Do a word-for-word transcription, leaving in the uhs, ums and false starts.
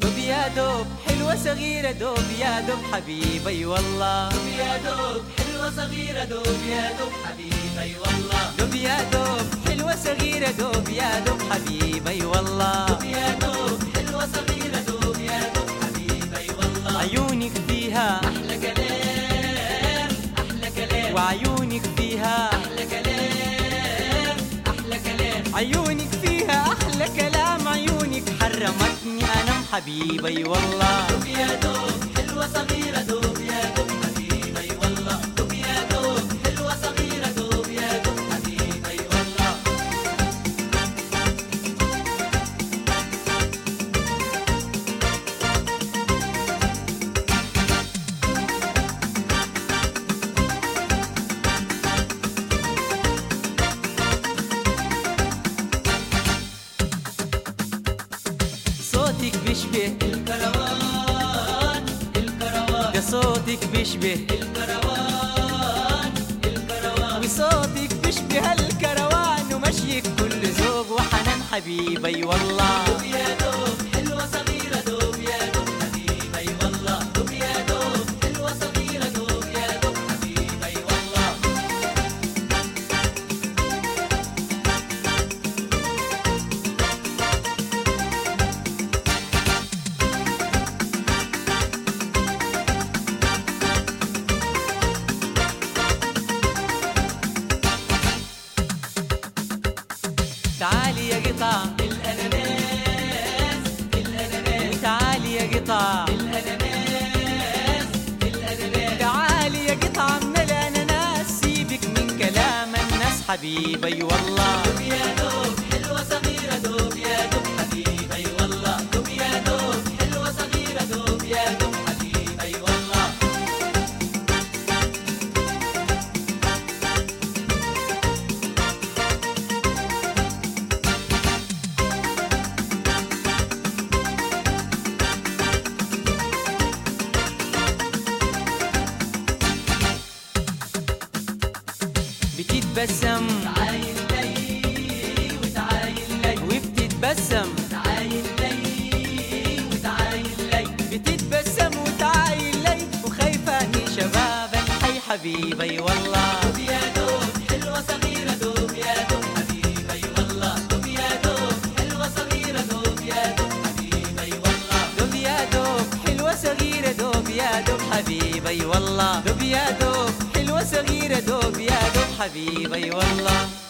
دوب يا دوب حلوة صغيرة دوب يا دوب حبيبي والله دوب يا دوب حلوة صغيرة دوب يا دوب حبيبي والله دوب يا دوب حلوة صغيرة دوب يا دوب حبيبي والله دوب يا دوب حلوة صغيرة دوب يا دوب حبيبي والله عيونك فيها أحلى كلام أحلى كلام وعيونك فيها أحلى كلام أحلى كلام عيونك فيها أحلى كلام عيونك حرمتني أنام حبيبي والله دوب يا دوب حلوة صغيرة دوب يا دوب حبيبي والله دوب يا دوب حلوة صغيرة دوب يا دوب حبيبي والله صوتك بيشبه الكروان الكروان ده صوتك بيشبه الكروان الكروان وصوتك بيشبه الكروان ومشيك كل ذوق وحنان حبيبي والله دوب يا دوب حلوة صغيرة دوب يا دوب حبيبي والله دوب يا دوب حلوة صغيرة دوب يا دوب حبيبي والله تعالي يا قطع الأناناس الأناناس تعالي يا قطع الأناناس الأناناس تعالي يا قطع من الأناناس سيبك من كلام الناس حبيبي والله دوب يا دوب حلوة صغيرة دوب يا دوب حبيبي والله دوب يا دوب حلوة صغيرة دوب يا دوب حبيبي والله بتتبسم تعاين لي وتعاين لي وبتتبسم تعاين لي وتعاين لي بتتبسم وتعاين لي وخايفة اني شباب الحي حبيبي والله دوب يا دوب حلوة صغيرة دوب يا دوب حبيبي والله دوب يا دوب حلوة صغيرة دوب يا دوب حبيبي والله دوب يا دوب حلوة صغيرة دوب يا دوب حبيبي والله دوب يا دوب حلوة صغيرة دوب يا دوب حبيبي والله